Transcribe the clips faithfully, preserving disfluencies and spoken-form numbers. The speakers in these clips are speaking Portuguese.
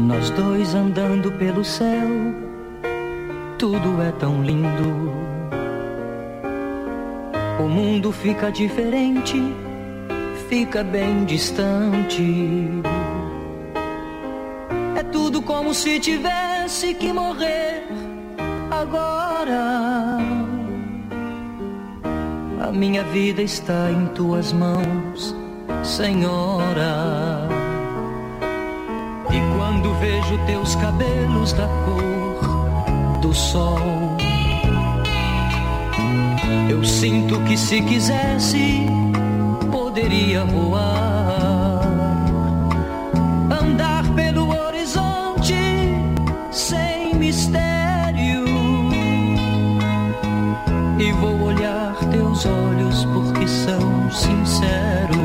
Nós dois andando pelo céu, tudo é tão lindo. O mundo fica diferente, fica bem distante. É tudo como se tivesse que morrer agora. A minha vida está em tuas mãos, Senhora. E quando vejo teus cabelos da cor do sol, eu sinto que se quisesse poderia voar, andar pelo horizonte sem mistério. E vou olhar teus olhos porque são sinceros.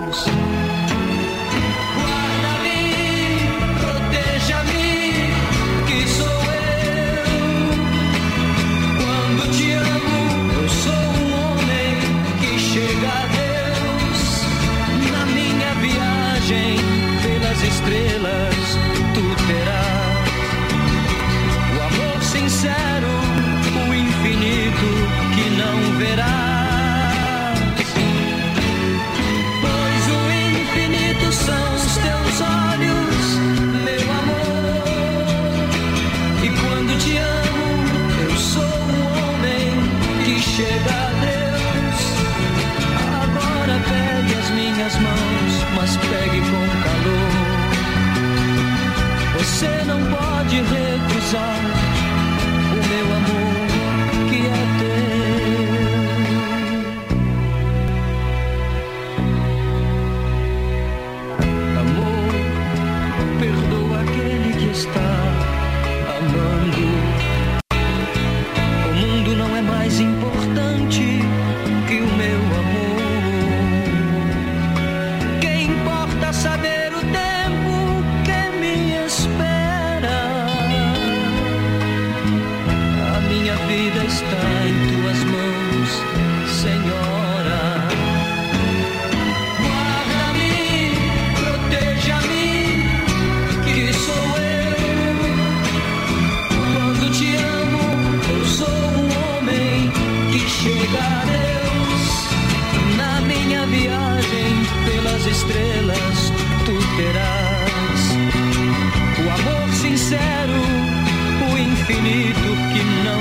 Estrelas tu terás o amor sincero, o infinito que não verás, pois o infinito são os teus olhos, meu amor. E quando te amo, eu sou um homem que chega a Deus. Agora pegue as minhas mãos, mas pegue com calor. Você não pode recusar o meu amor que é teu. Amor, perdoa aquele que está amando. O mundo não é mais importante que o meu amor. Quem importa saber o tempo que me espera? A minha vida está em tuas mãos, Senhora. Guarda-me, proteja-me, que sou eu. Quando te amo, eu sou um homem que chega a Deus. Na minha viagem pelas estrelas tu terás o amor sincero, o infinito que não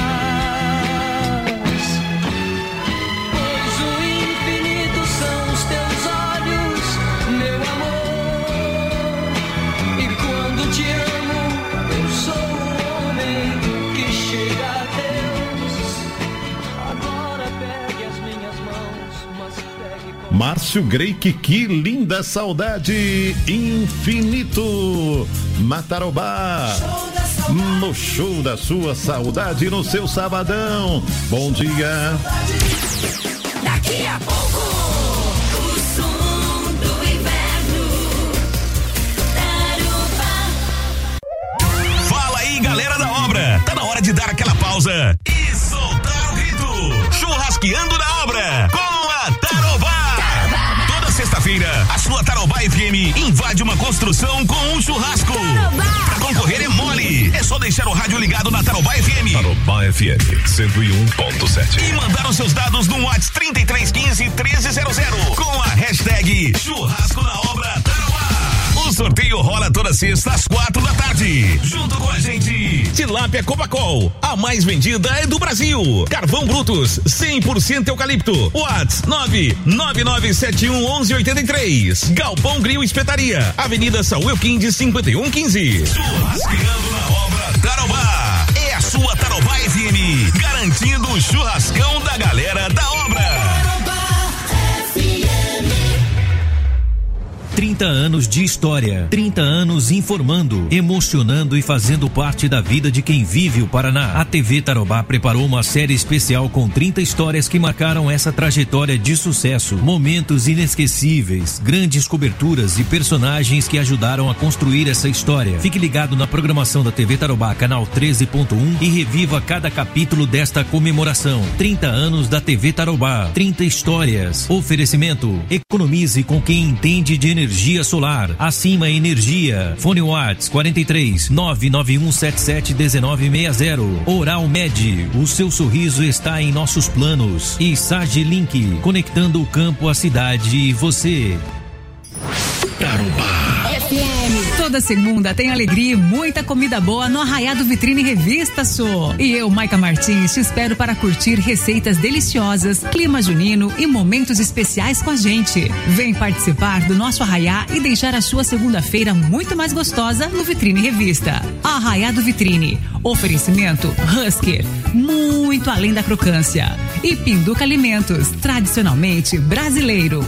verás, pois o infinito são os teus olhos, meu amor. E quando te amo, eu sou um homem que chega a Deus. Agora pegue as minhas mãos, mas pegue com... Márcio Greik, que linda saudade, infinito, Matarobá, no show da sua saudade, no seu sabadão. Bom dia. Daqui a pouco, o som do inverno. Tarobá. Fala aí, galera da obra, tá na hora de dar aquela pausa e soltar o grito. Churrasqueando na obra com a Tarobá. Sexta-feira, a sua Tarobá F M invade uma construção com um churrasco. Tarobá. Pra concorrer é mole. É só deixar o rádio ligado na Tarobá F M. Tarobá F M cento e um ponto sete. E mandar os seus dados no WhatsApp trinta e três quinze, treze zero zero com a hashtag Churrasco na Obra Tarobá. O sorteio rola toda sexta às quatro da tarde. Junto com a gente, Tilápia Copacol, a mais vendida é do Brasil. Carvão Brutus, cem por cento eucalipto. WhatsApp nove nove nove sete um um um oito três. Galpão Grill Espetaria, Avenida Saúl Elquinde cinquenta e um quinze. Churrasqueando na Obra Tarobá. É a sua Tarobá F M, garantindo o churrascão da galera da obra. trinta anos de história, trinta anos informando, emocionando e fazendo parte da vida de quem vive o Paraná. A T V Tarobá preparou uma série especial com trinta histórias que marcaram essa trajetória de sucesso, momentos inesquecíveis, grandes coberturas e personagens que ajudaram a construir essa história. Fique ligado na programação da T V Tarobá, canal treze ponto um, e reviva cada capítulo desta comemoração. trinta anos da T V Tarobá, trinta histórias. Oferecimento: economize com quem entende de energia energia solar. Acima Energia. Fone Whats quarenta e três, nove nove um sete sete um nove seis zero. Oral Med, o seu sorriso está em nossos planos. E Sage Link, conectando o campo, a cidade e você. Tarobá F M. Toda segunda tem alegria e muita comida boa no Arraiado Vitrine Revista Sou. E eu, Maica Martins, te espero para curtir receitas deliciosas, clima junino e momentos especiais com a gente. Vem participar do nosso arraiá e deixar a sua segunda-feira muito mais gostosa no Vitrine Revista. Arraiado Vitrine. Oferecimento Husky, muito além da crocância. E Pinduca Alimentos, tradicionalmente brasileiro.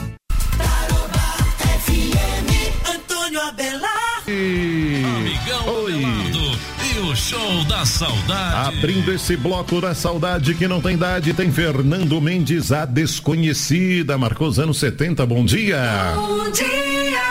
Amigão Abelardo e o show da saudade. Abrindo esse bloco da saudade que não tem idade, tem Fernando Mendes, a desconhecida, marcou os anos setenta. Bom dia. Bom dia.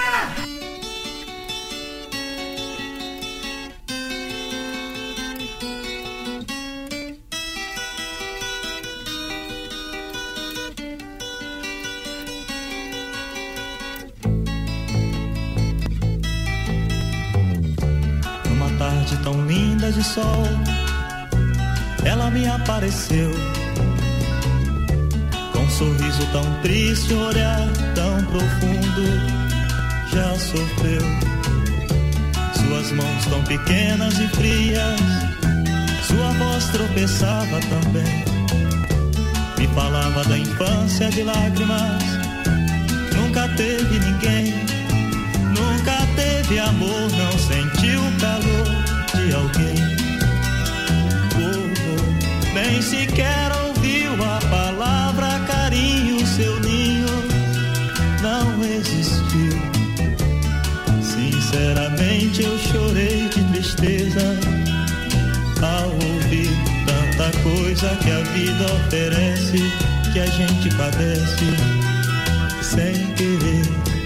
Tão linda de sol, ela me apareceu, com um sorriso tão triste, um olhar tão profundo, já sofreu. Suas mãos tão pequenas e frias, sua voz tropeçava também, me falava da infância de lágrimas. Nunca teve ninguém, nunca teve amor, não sentiu o calor de alguém. Oh, oh, nem sequer ouviu a palavra carinho, seu ninho não existiu. Sinceramente eu chorei de tristeza ao ouvir tanta coisa que a vida oferece, que a gente padece sem querer.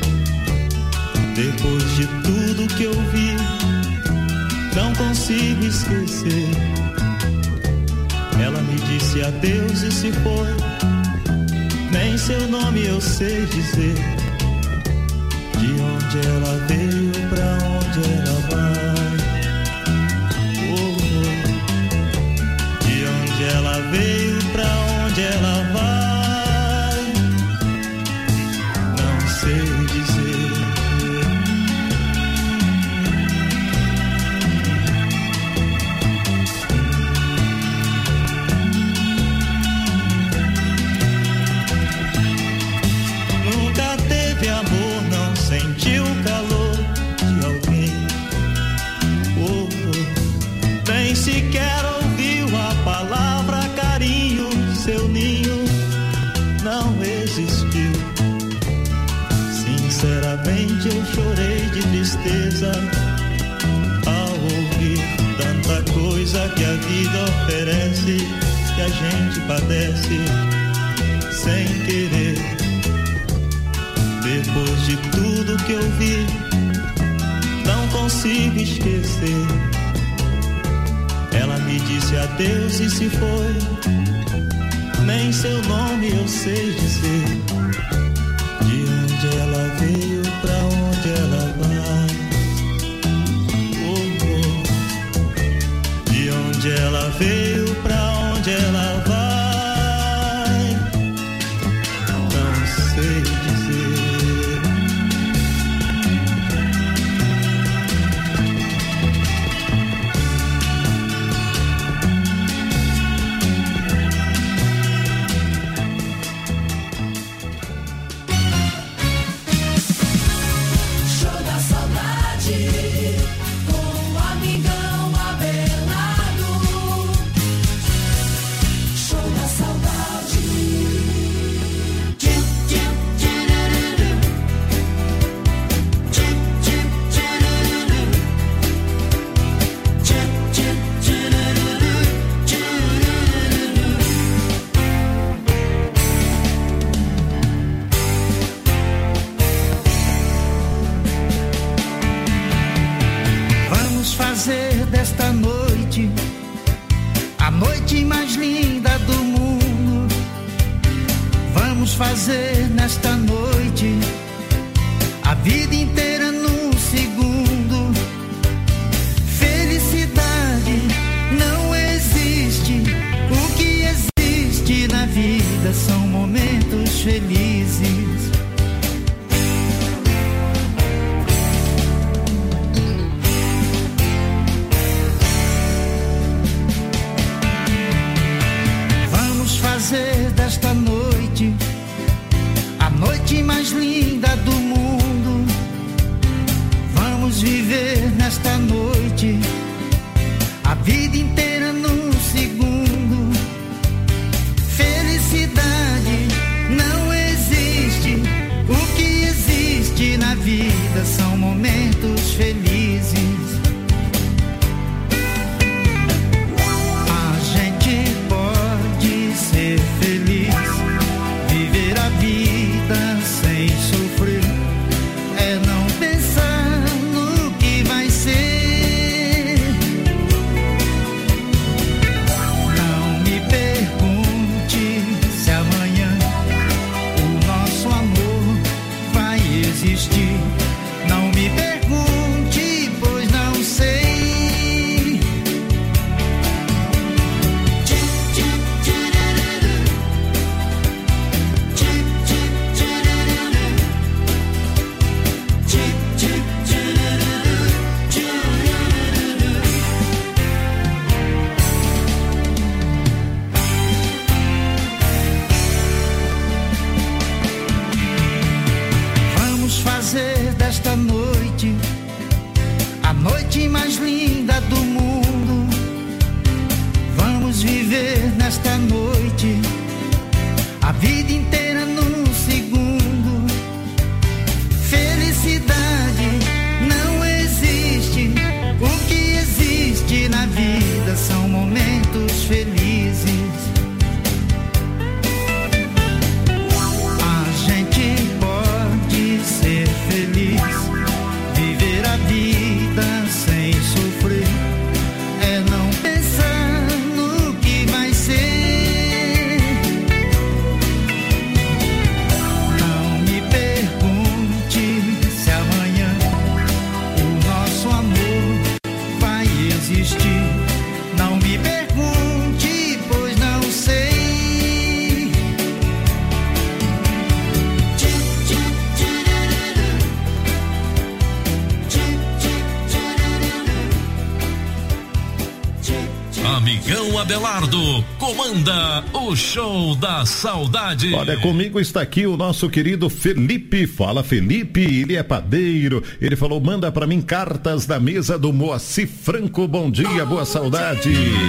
Depois de tudo que eu vi, não consigo esquecer. Ela me disse adeus e se foi, nem seu nome eu sei dizer. De onde ela veio, pra onde ela vai. Oh, oh. De onde ela veio, pra onde ela vai, não sei dizer. Sentiu o calor de alguém. Oh, oh. Nem sequer ouviu a palavra carinho, seu ninho não existiu. Sinceramente eu chorei de tristeza ao ouvir tanta coisa que a vida oferece, que a gente padece sem querer. Depois de tudo que eu vi, não consigo esquecer. Ela me disse adeus e se foi, nem seu nome eu sei dizer. De onde ela veio, pra onde ela vai. Oh, oh. De onde ela veio, pra onde ela vai, não sei dizer. Desta noite, a noite mais linda do mundo. Vamos fazer nesta noite a vida inteira num segundo. Felicidade não existe. O que existe na vida são momentos felizes. Vamos fazer desta noite a noite mais linda do mundo. Vamos viver nesta noite a vida inteira num segundo. Felicidade não existe. O que existe na vida são momentos felizes. A gente pode ser feliz, viver a vida sem sofrer. É não pensar no que vai ser. Não me pergunte se amanhã o nosso amor vai existir. Não me pergunte, pois não sei. Vamos fazer desta noite a noite mais linda do mundo. Vamos viver nesta noite a vida inteira num segundo. Felicidade não existe. O que existe na vida são momentos felizes. A gente pode ser feliz, viver a vida sem sofrer. É não pensar no que vai ser. Não me pergunte se amanhã o nosso amor vai existir. Não me pergunte, pois não sei. Amigão Abelardo comanda o show da saudade. Olha, comigo está aqui o nosso querido Felipe. Fala, Felipe, ele é padeiro. Ele falou, manda pra mim cartas da mesa do Moacir Franco. Bom dia, boa saudade.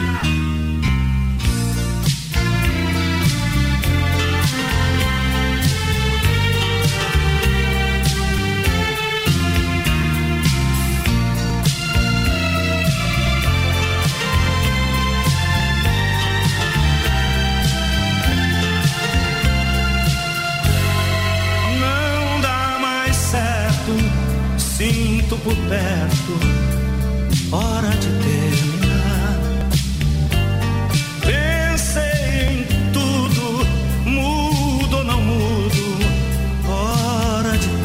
Não dá mais certo, sinto por perto, hora de terminar. Pensei em tudo, mudo ou não mudo, hora de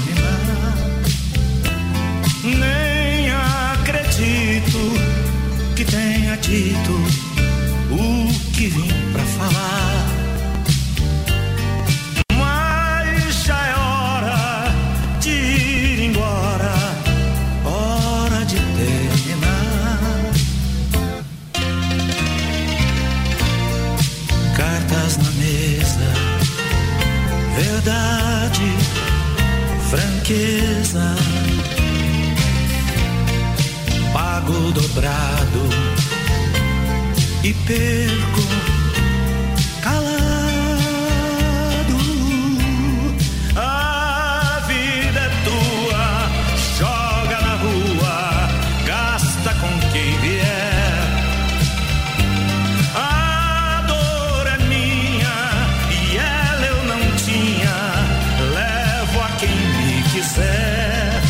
terminar. Nem acredito que tenha dito o que vim pra falar. Mas já é hora de ir embora, hora de terminar. Cartas na mesa, verdade, franqueza. Pago dobrado e perco calado. A vida é tua, joga na rua, gasta com quem vier. A dor é minha e ela eu não tinha, levo a quem me quiser.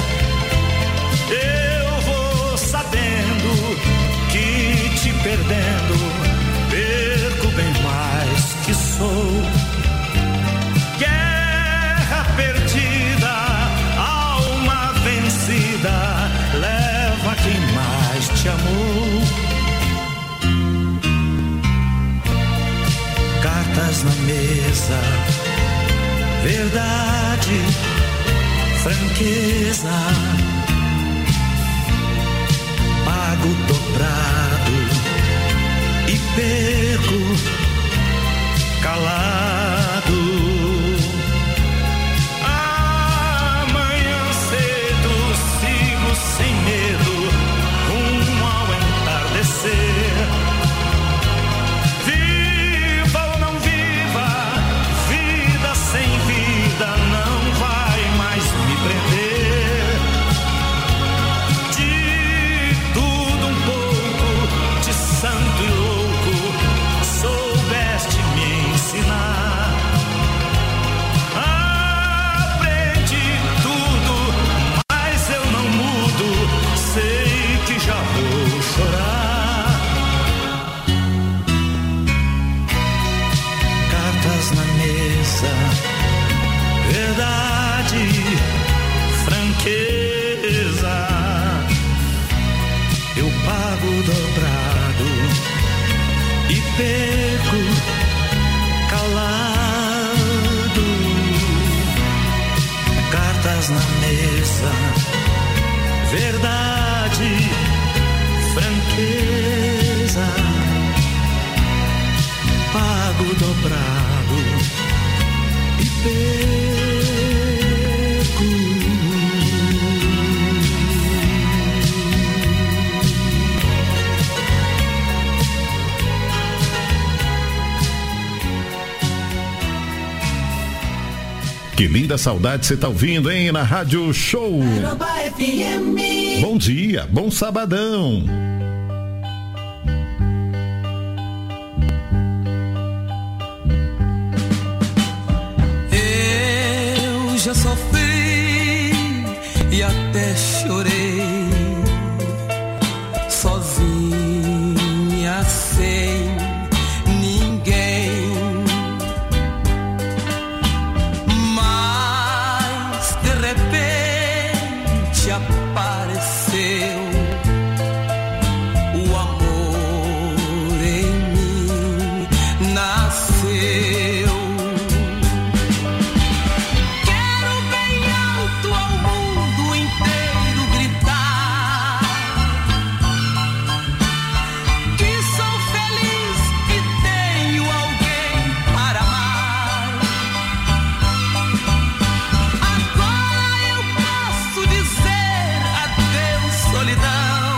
Eu vou sabendo que te perdendo perco bem mais que sou. Guerra perdida, Cartas na mesa, verdade, franqueza, pago dobrado e perco calado. Amanhã cedo sigo sem medo rumo ao entardecer. Viva ou não viva, vida sem vida não vai mais me prender. De tudo um pouco, de santo e louco, soubeste me ensinar. Aprendi tudo, mas eu não mudo, sei que já vou chorar. Cartas na mesa, verdade, franqueza, eu pago dobrado e perco calado. Cartas na mesa, verdade, franqueza, pago dobrado e perco. Que linda saudade você tá ouvindo, hein? Na Rádio Show. F M. Bom dia, bom sabadão. Eu já sofri e até chorei, sozinha, sem ninguém. Mas de repente apareceu o amor em mim, nasceu. Quero bem alto ao mundo inteiro gritar que sou feliz e tenho alguém para amar. Agora eu posso dizer adeus, solidão,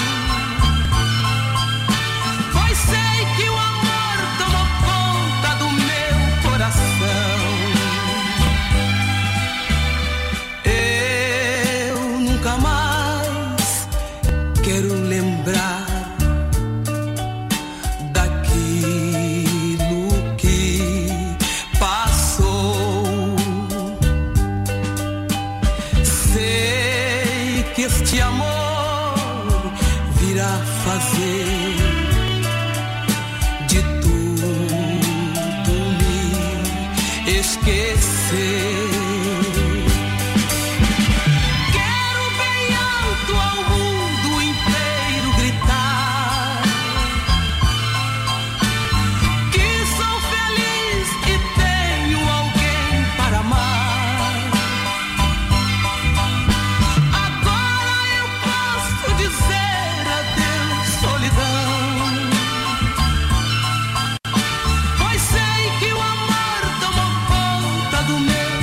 pois sei que o amor tomou conta do meu coração. Eu nunca mais quero lembrar daquilo que passou. Sei que este amor virá fazer de tudo me esquecer. Quero bem alto ao mundo inteiro gritar que sou feliz e tenho alguém para amar. Agora eu posso dizer adeus, solidão, pois sei que o amor tomou conta do meu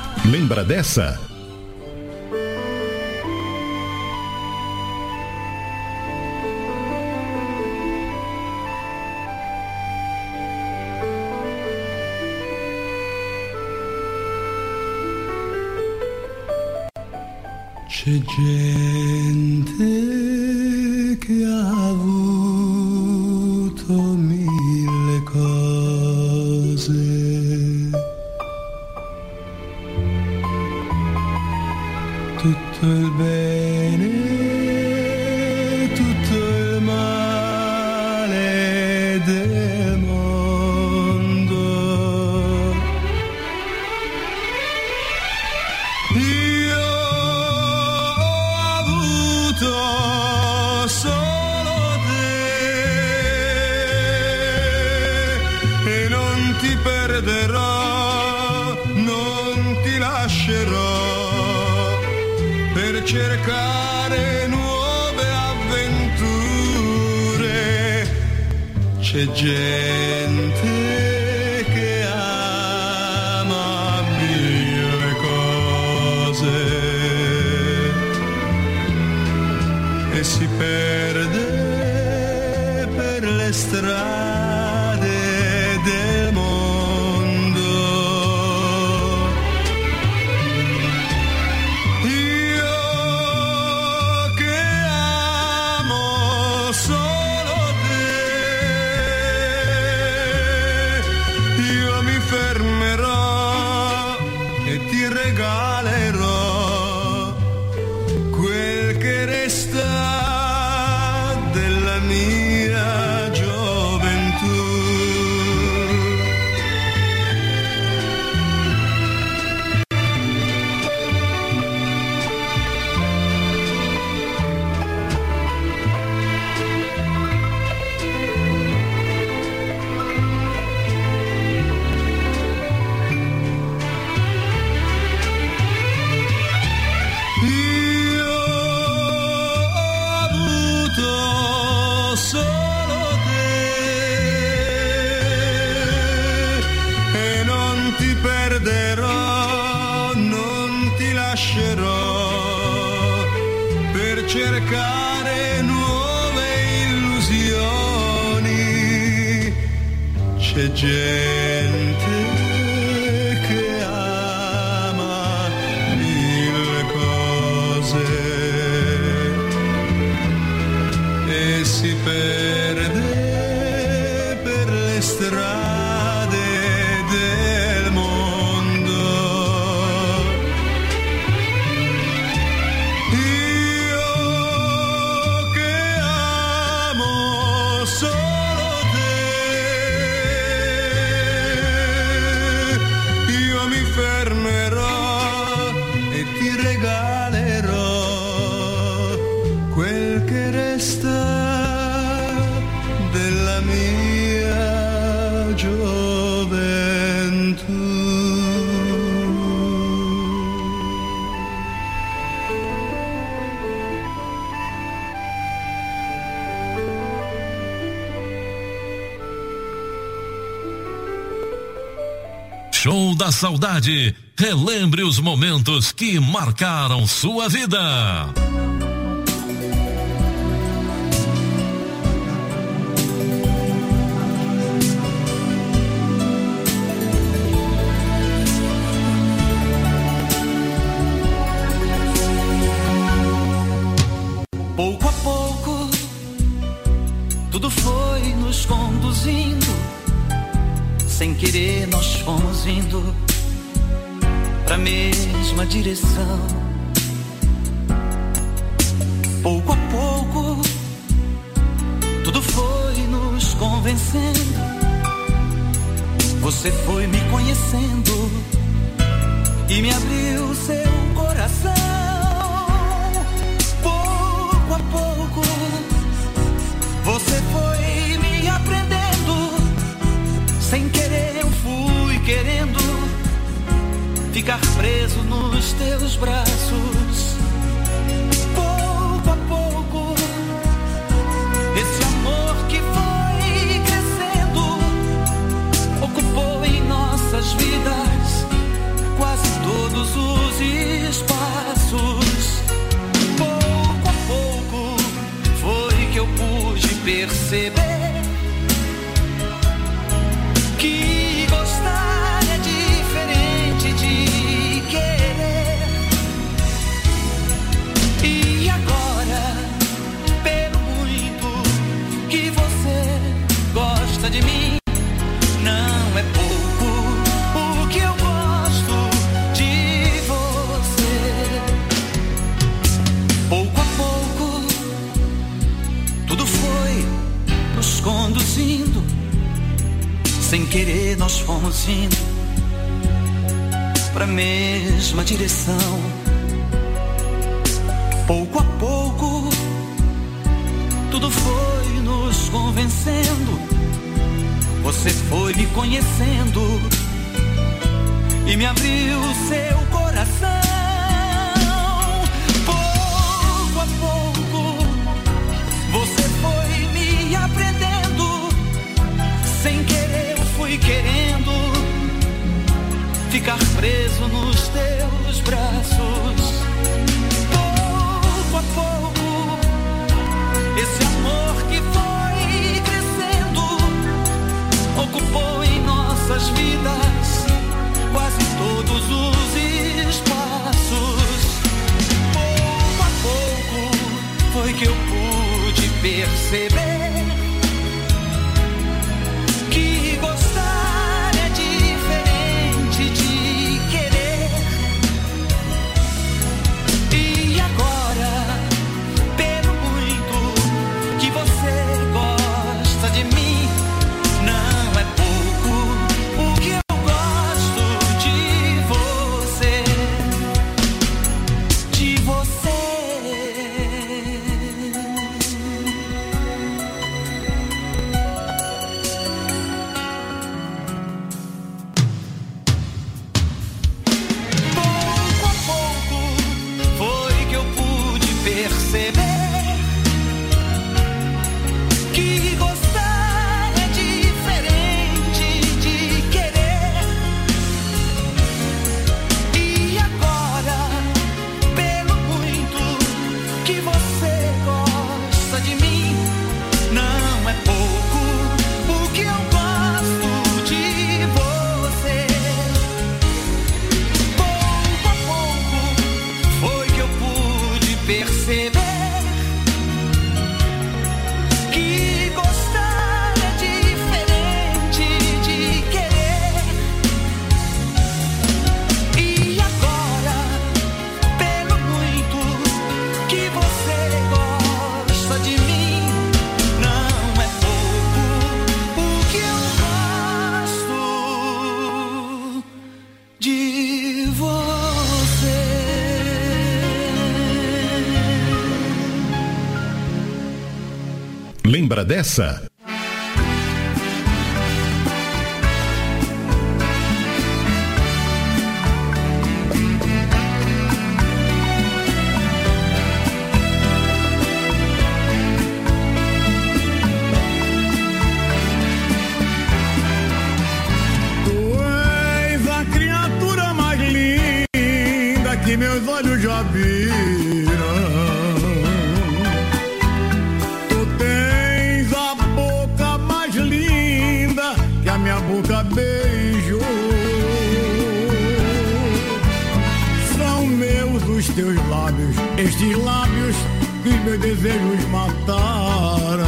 Lembra dessa? C'è gente che ha avuto mille cose, tutto il bene, tutto il male del mondo. Io solo te e non ti perderò, non ti lascerò per cercare nuove avventure. C'è gente che ama mille cose e si perde per le strade del mondo. Io che amo solo te, io mi fermerò e ti regalerò quel che resta della mia gioventù. Io ho avuto solo te e non ti perderò, non ti lascerò per cercare nuove illusioni. C'è gente che ama mille cose e si perde per le strade del mondo. Io che amo solo te, io mi fermerò e ti regalerò quel che resta della mia gioventù. Show da Saudade. Relembre os momentos que marcaram sua vida. Pouco a pouco, tudo foi nos conduzindo. Sem querer nós fomos indo pra mesma direção. Pouco a pouco, tudo foi nos convencendo. Você foi me conhecendo e me abriu seu coração. Pouco a pouco, você foi me aprendendo. Sem querer eu fui querendo ficar preso nos teus braços. Pouco a pouco, esse amor que foi crescendo ocupou em nossas vidas quase todos perceber que gostar é diferente de querer. E agora, pelo muito que você gosta de mim, não é pouco o que eu gosto de você. Pouco a pouco, tudo foi nos conduzindo. Sem querer nós fomos indo pra mesma direção. Pouco a pouco, tudo foi nos convencendo. Você foi me conhecendo e me abriu seu coração. Pouco a pouco, você foi me aprendendo. Sem querer eu fui querendo ficar preso nos teus braços. Pouco a pouco, esse amor que foi crescendo ocupou em nossas vidas quase todos os espaços. Pouco a pouco foi que eu pude perceber que gostar é diferente de querer. E agora, pelo muito que você gosta de mim, não é pouco o que eu gosto de você, de você. Pouco a pouco foi que eu pude perceber que gostar é diferente de querer. E agora, pelo muito que você gosta de mim, não é pouco o que eu gosto de você. Pouco a pouco foi que eu pude perceber que gostar é diferente de querer. E agora, pelo muito que você gosta de mim, não é pouco o que eu gosto de você. Lembra dessa? Tu és a criatura mais linda que meus olhos já viram. Tu tens a boca mais linda que a minha boca beijou. São meus os teus lábios, estes lábios que os meus desejos mataram.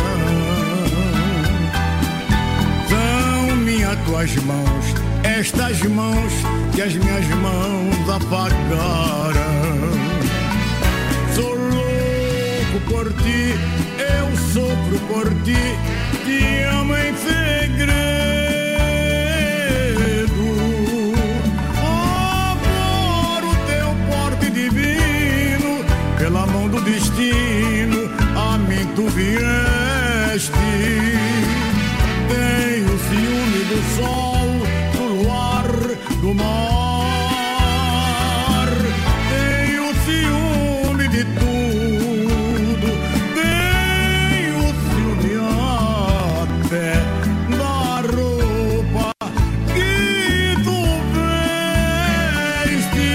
São minhas tuas mãos, estas mãos que as minhas mãos apagaram. Sou louco por ti, eu sofro por ti, te amo em segredo. Agora o teu porte divino, pela mão do destino, a mim tu vieste. Tenho ciúme do sol, do luar, do mar. Tenho ciúme de tudo. Tenho ciúme até da roupa que tu veste.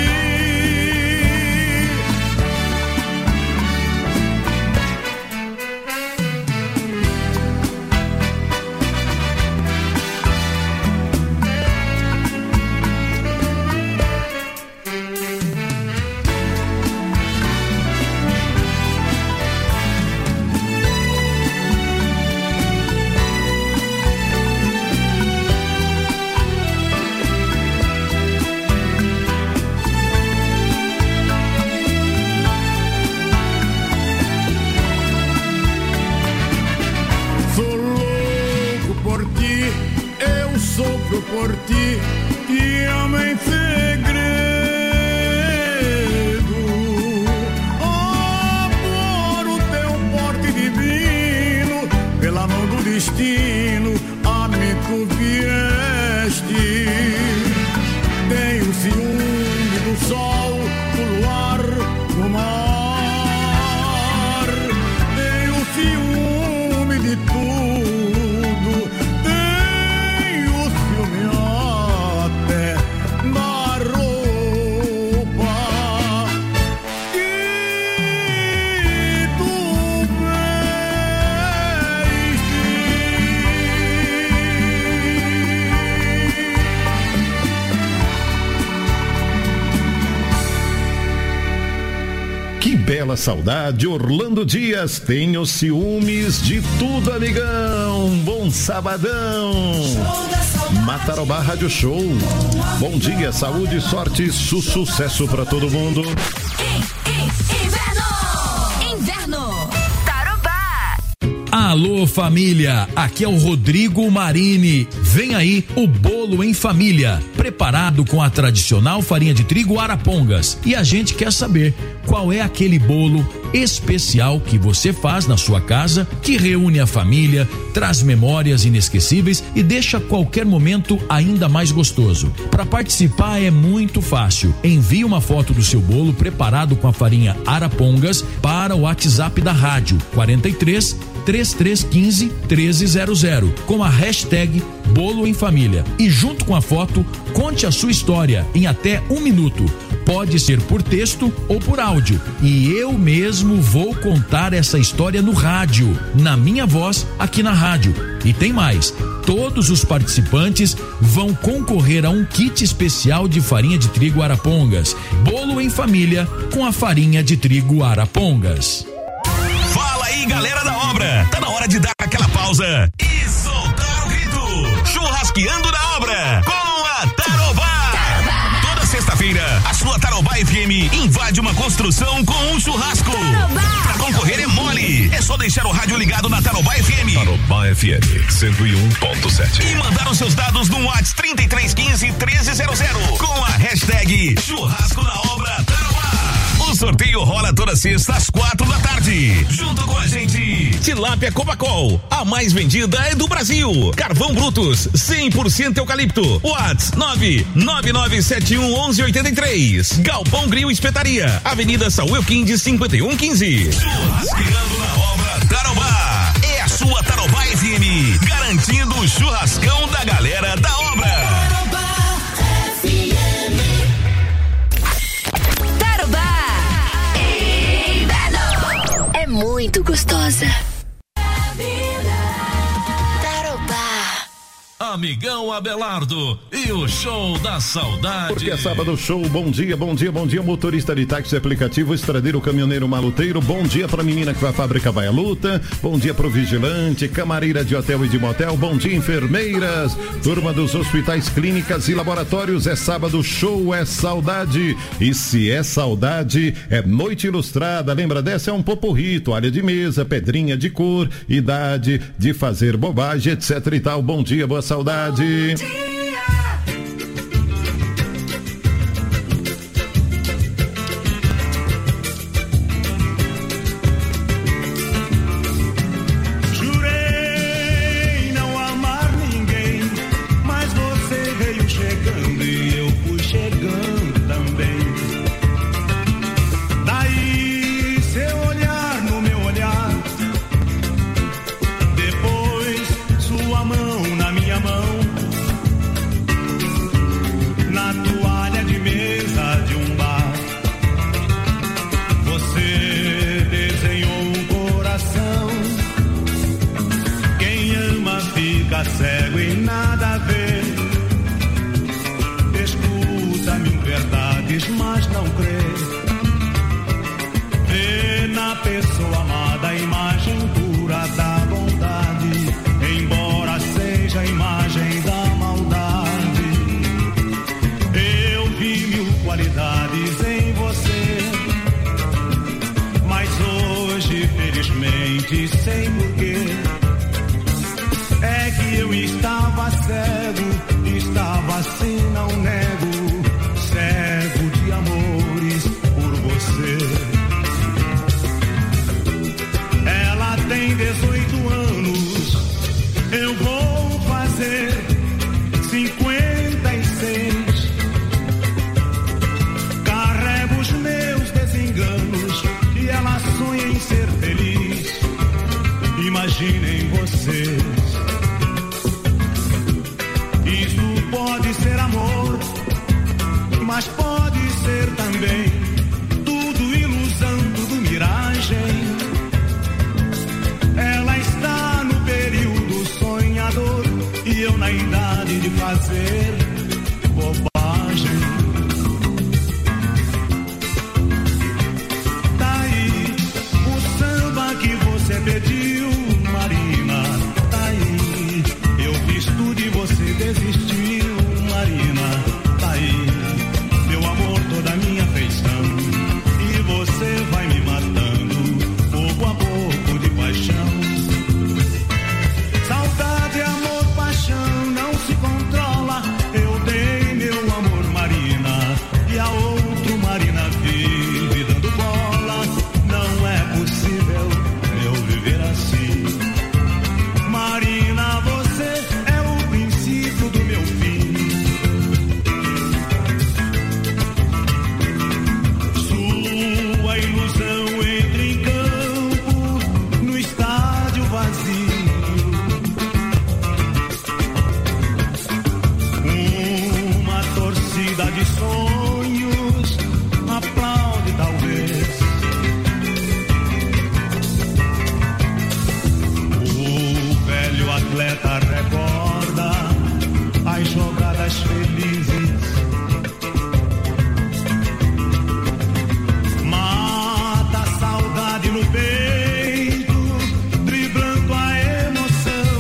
mesmo mar. Tenho ciúme de tudo, tenho ciúme até da roupa que tu Que bela saudade, Orlando Dias, tenho ciúmes de tudo, amigão. Bom sabadão. Matarobá Rádio Show. Bom dia, saúde, sorte, su sucesso pra todo mundo. Inverno, inverno, Tarobá. Alô, família, aqui é o Rodrigo Marini. Vem aí o bolo em família, preparado com a tradicional farinha de trigo Arapongas. E a gente quer saber qual é aquele bolo especial que você faz na sua casa, que reúne a família, traz memórias inesquecíveis e deixa qualquer momento ainda mais gostoso. Para participar é muito fácil. Envie uma foto do seu bolo preparado com a farinha Arapongas para o WhatsApp da rádio quarenta e três, trinta e três quinze, treze zero zero com a hashtag Bolo em Família. E junto com a foto, conte a sua história em até um minuto. Pode ser por texto ou por áudio. E eu mesmo vou contar essa história no rádio, na minha voz, aqui na rádio. E tem mais. Todos os participantes vão concorrer a um kit especial de farinha de trigo Arapongas. Bolo em Família com a farinha de trigo Arapongas. Fala aí, galera da obra. Tá na hora de dar aquela pausa e soltar o grito. Churrasqueando na obra com a Tarobá. Toda sexta-feira, a sua Tarobá F M invade uma construção com um churrasco. Tarobá. Pra concorrer é mole. É só deixar o rádio ligado na Tarobá F M. Tarobá F M cento e um ponto sete. E mandar os seus dados no WhatsApp trinta e três quinze, treze zero zero com a hashtag Churrasco na Obra Tarobá. O sorteio rola toda sexta às quatro da tarde. Junto com a gente, Tilápia Copacol, a mais vendida é do Brasil. Carvão Brutus, cem por cento eucalipto. WhatsApp nove nove nove sete um um um oito três. Galpão Grill Espetaria, Avenida Saúl Quindes, cinquenta e um quinze. Churrasqueando na Obra Tarobá. É a sua Tarobá F M, garantindo o churrascão da galera da obra. É muito gostosa. Amigão Abelardo e o show da saudade. Porque é sábado show, bom dia, bom dia, bom dia, motorista de táxi aplicativo, estradeiro, caminhoneiro, maluteiro, bom dia pra menina que vai à fábrica, vai à luta, bom dia pro vigilante, camareira de hotel e de motel, bom dia enfermeiras, turma dos hospitais, clínicas e laboratórios, é sábado show, é saudade, e se é saudade, é noite ilustrada, lembra dessa? É um poporri, toalha de mesa, pedrinha de cor, idade de fazer bobagem, etc e tal, bom dia, boa saudade. Jurei não amar ninguém, mas você veio chegando e eu fui chegando também. Daí seu olhar no meu olhar, depois sua mão na minha mão, na toalha de mesa de um bar. Você desenhou um coração. Quem ama fica cego e nada vê. Escuta-me verdades, mas não crê. Vê na pessoa amada a imagem pura da bondade, embora seja a imagem da maldade. Eu vi mil qualidades em você, mas hoje, felizmente, sei porquê. É que eu estava cego, estava assim, não nego, cego de amores por você. Ela tem dezoito anos, eu vou fazer cinquenta e seis. Carrego os meus desenganos felizes. Isso pode ser amor, mas pode ser também tudo ilusão, tudo miragem. Ela está no período sonhador e eu na idade de fazer bobagem. Tá aí o samba que você pediu, Marina. Tá aí, eu fiz tudo e você desistiu, Marina. Tá aí, meu amor, toda a minha afeição. E você vai me matando, pouco a pouco de paixão. Saudade, amor, paixão, não se controla. Eu dei meu amor, Marina, e a outro Marina vive dando bola. Não é possível eu viver assim. Marina, você é o princípio do meu fim. Sua ilusão entra em campo no estádio vazio. Uma torcida de sonhos aplaude talvez. O velho atleta recorda as jogadas felizes. Mata a saudade no peito, driblando a emoção.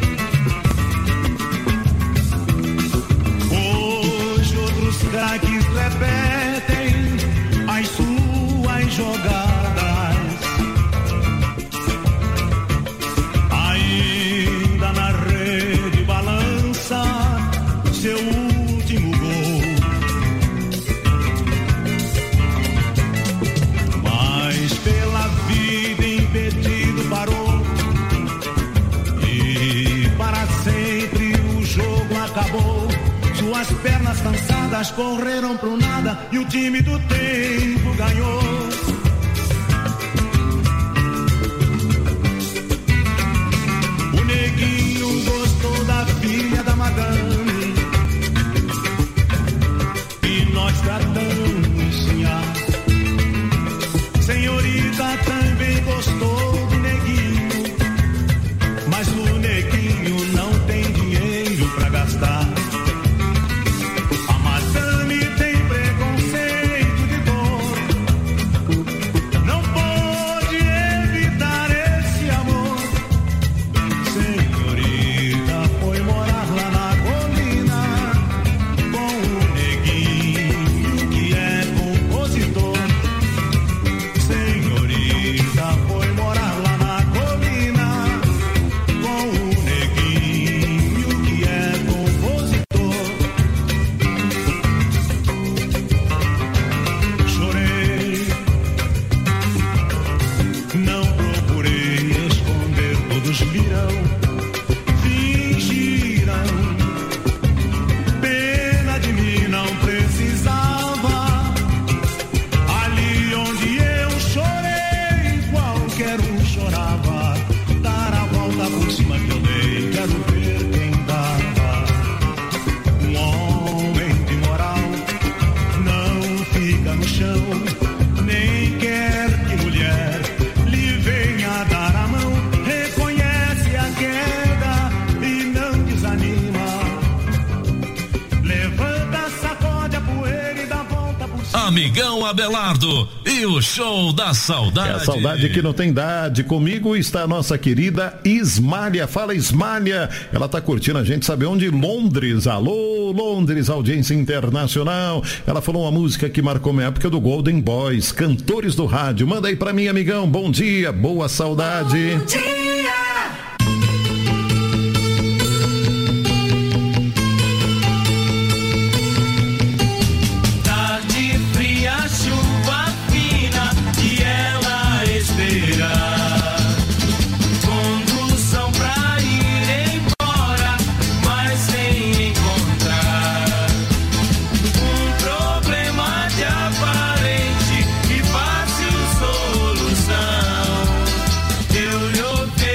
Hoje outros craques repetem as suas jogadas. Ainda na rede balança seu último gol. Mas pela vida impedido parou. E para sempre o jogo acabou. Suas pernas cansadas correram pro nada e o time do tempo ganhou. O neguinho gostou da filha da madame e nós tratamos sim. Senhorita também gostou do neguinho, mas o neguinho não tem dinheiro pra gastar. A madame tem preconceito de dor, não pode evitar esse amor. Senhorita foi morar lá na colina com o neguinho que é compositor. Senhorita foi morar lá na colina com o neguinho que é compositor. Chorei, não procurei esconder, todos viram, fingiram. Pena de mim não precisava. Ali onde eu chorei, qualquer um chorava. Dar a volta por cima que eu dei, quero ver quem dava. Um homem de moral não fica no chão, nem quer que mulher lhe venha dar a mão. Reconhece a queda e não desanima. Levanta, sacode a poeira e dá a volta por cima. Amigão Abelardo e o show da saudade. É a saudade que não tem idade. Comigo está a nossa querida Ismália. Fala, Ismália. Ela tá curtindo a gente, sabe onde? Londres. Alô, Londres, audiência internacional. Ela falou uma música que marcou minha época do Golden Boys, cantores do rádio. Manda aí pra mim, amigão. Bom dia, boa saudade. Bom dia. Tarde fria, chuva fina e ela espera. Condução pra ir embora, mas sem encontrar um problema de aparente e fácil solução. Eu lhe ofereço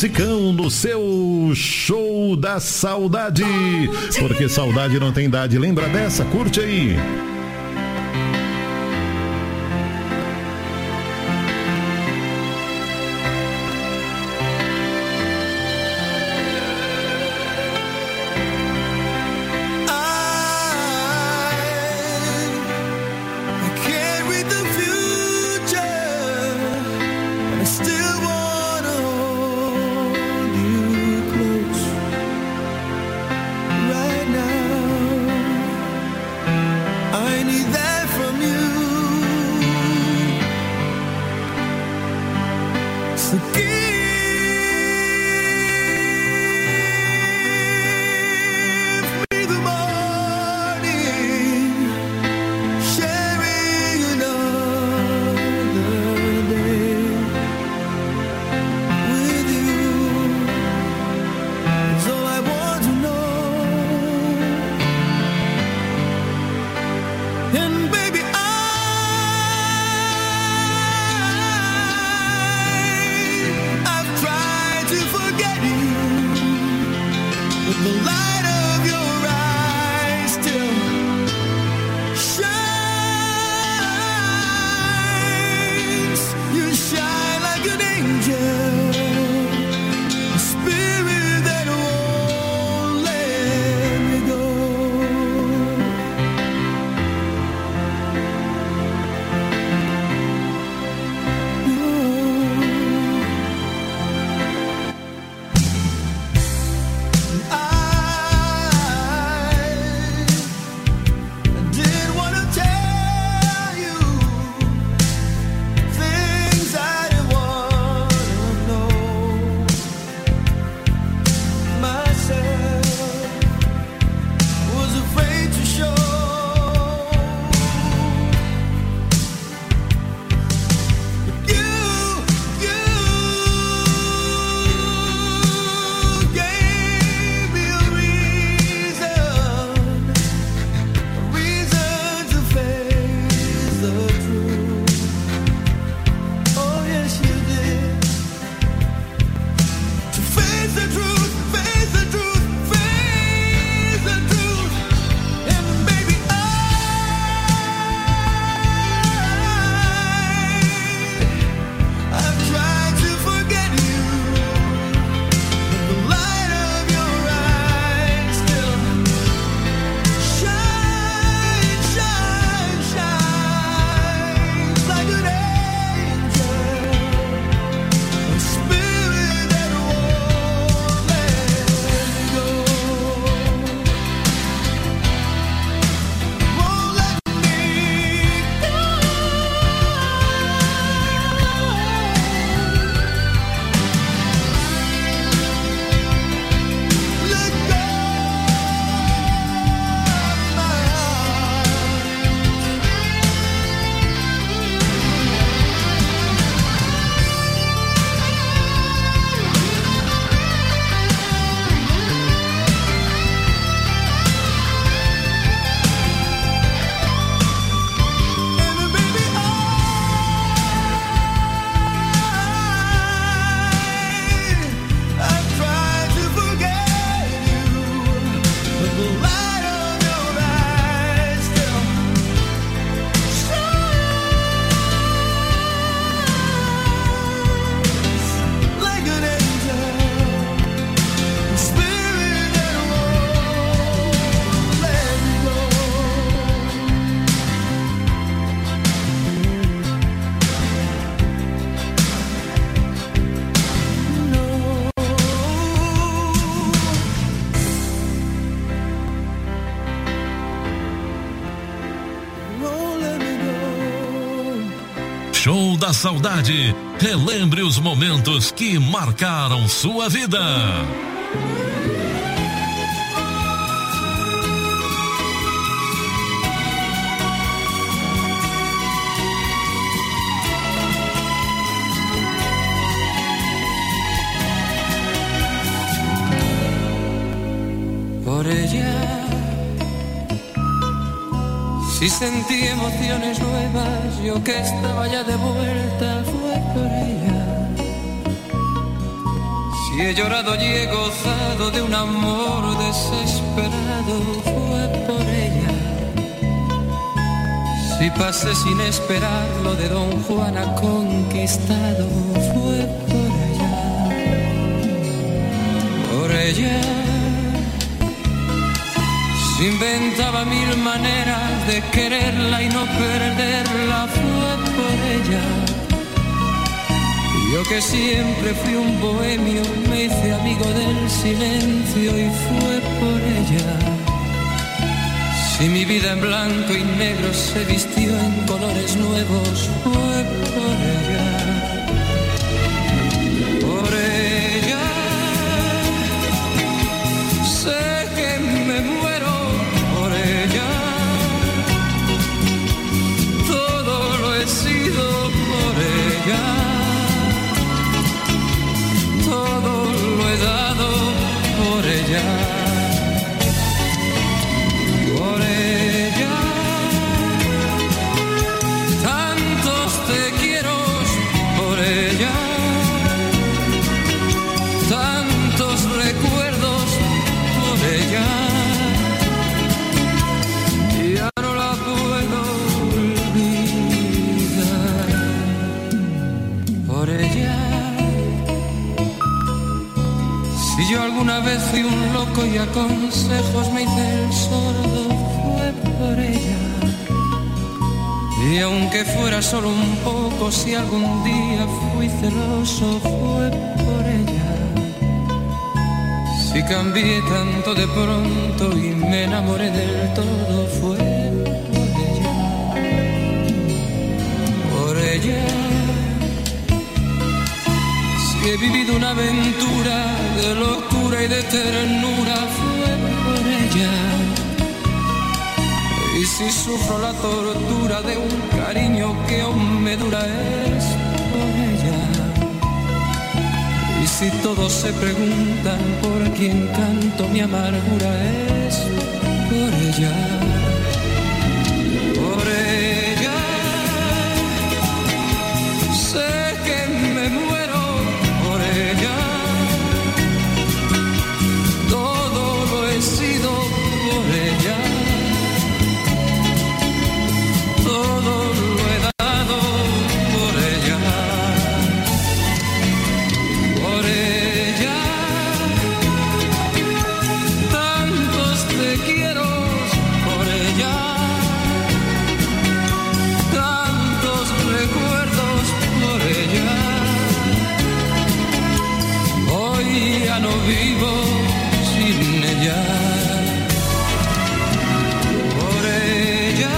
musicão no seu Show da Saudade. Porque saudade não tem idade. Lembra dessa? Curte aí. Show da Saudade. Relembre os momentos que marcaram sua vida. Por ella, si sentí emociones nuevas, yo que estaba ya de vuelta, fue por ella. Si Si he llorado y he gozado de un amor desesperado, fue por ella. Si pasé sin esperarlo de Don Juan a conquistado, fue por ella. Por ella. Se inventaba mil maneras de quererla y no perderla, fue por ella. Yo que siempre fui un bohemio, me hice amigo del silencio y fue por ella. Si mi vida en blanco y negro se vistió en colores nuevos, fue por ella. Por ella. Sé que me muero por ella. Todo lo he sido por ella. Todo lo he dado por ella, por ella. Tantos te quiero por ella, tantos recuerdos por ella. Ya no la puedo olvidar, por ella. Si yo alguna vez fui un loco y a consejos me hice el sordo, fue por ella. Y aunque fuera solo un poco, si algún día fui celoso, fue por ella. Si cambié tanto de pronto y me enamoré del todo, fue por ella. Por ella. He vivido una aventura de locura y de ternura, fue por ella. Y si sufro la tortura de un cariño que aún me dura, es por ella. Y si todos se preguntan por quién canto mi amargura, es por ella. Por ella. Sé que me muero. Todo lo he sido por ella, todo lo he dado por ella, por ella. Tantos te quiero por ella, tantos recuerdos por ella. Hoy ya no vivo sin ella. Por ella.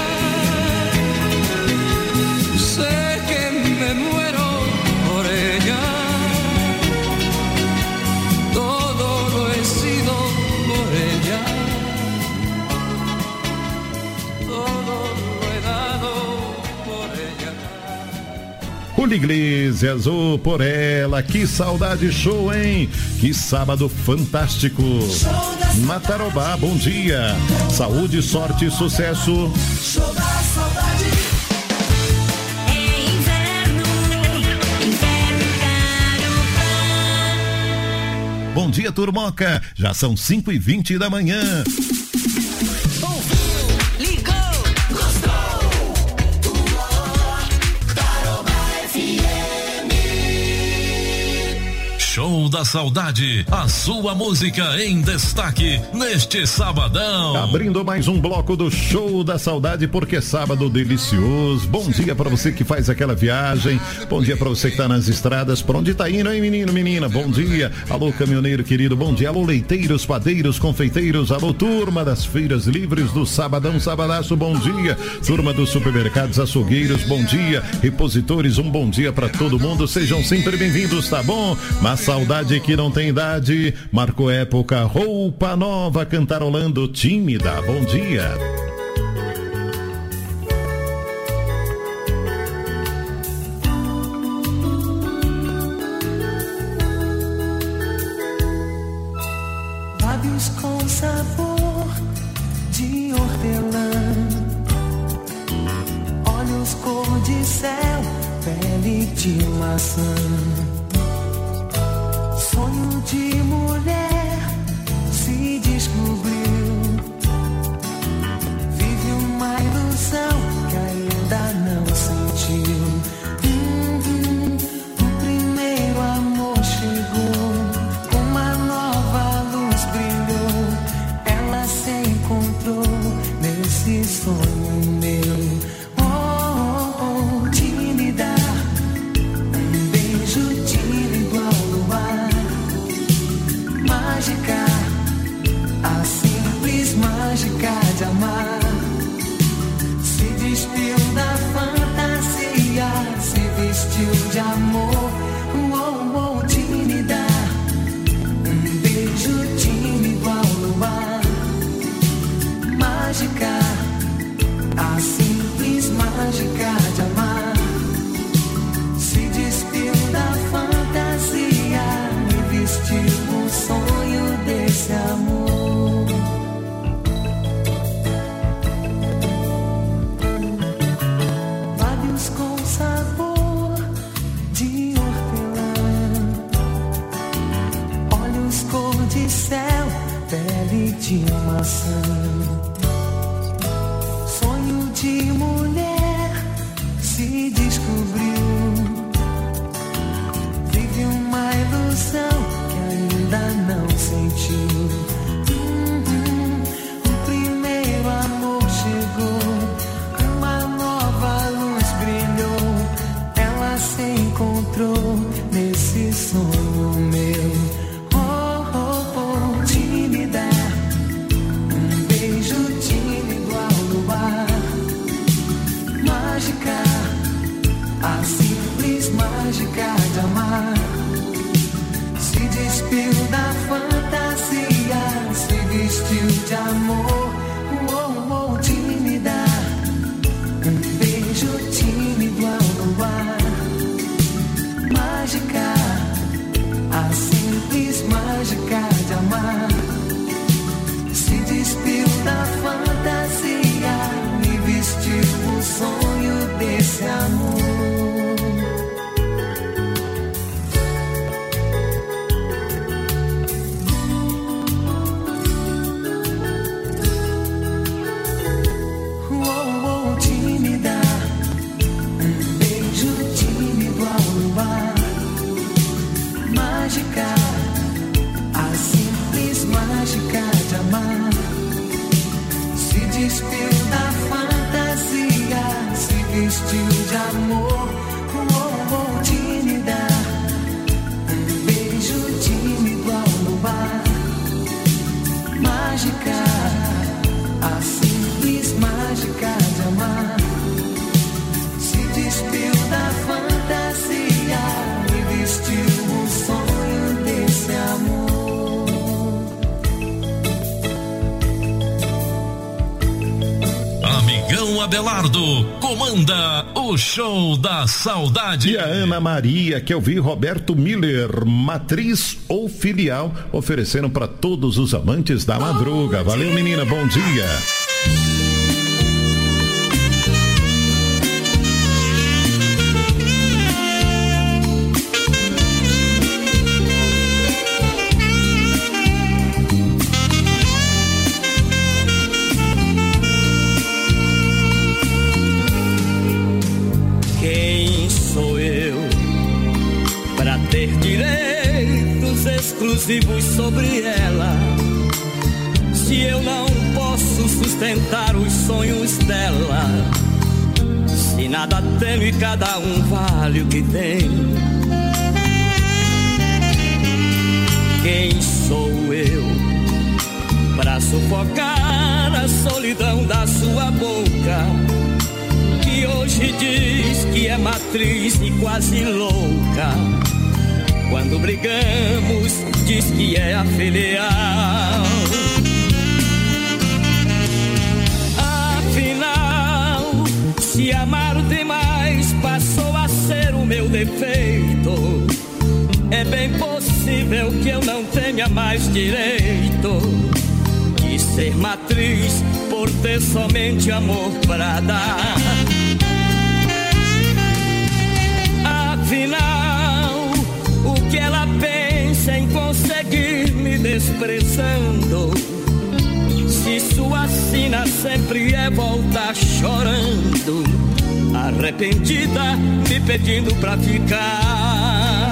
Sé que me muero por ella. Todo lo he sido por ella. Todo lo he dado por ella. Julio Iglesias, oh, por ela, que saudade show, hein? Que sábado fantástico. Matarobá, bom dia. Saúde, sorte e sucesso. Show da saudade. É inverno, inverno Tarobá. Bom dia, turmoca. Já são cinco e vinte da manhã. Show da Saudade, a sua música em destaque neste sabadão. Abrindo mais um bloco do Show da Saudade, porque é sábado delicioso. Bom dia pra você que faz aquela viagem. Bom dia pra você que tá nas estradas. Pra onde tá indo, hein, menino, menina? Bom dia. Alô, caminhoneiro querido, bom dia. Alô, leiteiros, padeiros, confeiteiros. Alô, turma das feiras livres do Sabadão, Sabadaço, bom dia. Turma dos supermercados, açougueiros, bom dia. Repositores, um bom dia pra todo mundo. Sejam sempre bem-vindos, tá bom? Mas saudade que não tem idade, marcou época, roupa nova, cantarolando tímida. Bom dia. Lábios com sabor de hortelã, olhos cor de céu, pele de maçã. Sonho de mágica, a simples mágica de amar. Se despiu da fantasia, se vestiu de amor. Oh, oh, tímida, um beijo tímido ao luar. Mágica, a simples mágica de amar. Se despiu da fantasia, me vestiu o sonho desse amor. Lábios com sabor de hortelã, olhos cor de céu, pele de maçã. Sonho de mulher se descobriu, vive uma ilusão que ainda não sentiu. Uhum. O primeiro amor chegou, uma nova luz brilhou, ela se encontrou nesse sonho meu. Oh, oh, oh, tímida, um beijo tímido ao luar. Mágica, a simples mágica de amar. Se despiu da fantasia, se vestiu de amor. Oh, oh, tímida, um beijo tímido ao luar. Mágica, a simples mágica de amar. Se despiu da fantasia, me vestiu o sonho desse amor. Oh, oh, tímida, um beijo tímido ao luar. Mágica, a simples mágica de amar. Se despiu da fantasia, se vestiu de amor. Oh, oh, tímida, um beijo tímido ao luar. Mágica, a simples mágica de amar. Se despiu da fantasia, me vestiu o sonho desse amor. Amigão Abelardo comanda o show da saudade. E a Ana Maria, que eu vi Roberto Miller, matriz ou filial, oferecendo para todos os amantes da madruga. Valeu, menina, bom dia. Quem sou eu para ter direitos exclusivos sobre ela? Se eu não posso sustentar os sonhos dela, se nada tenho e cada um vale o que tem. Quem sou eu para sufocar a solidão da sua boca, que hoje diz que é matriz e quase louca? Quando brigamos, diz que é a filial. Afinal, se amar demais passou a ser o meu defeito, é bem possível que eu não tenha mais direito de ser matriz por ter somente amor pra dar. Afinal, o que ela pensa em conseguir me desprezando, se sua sina sempre é voltar chorando, arrependida, me pedindo pra ficar.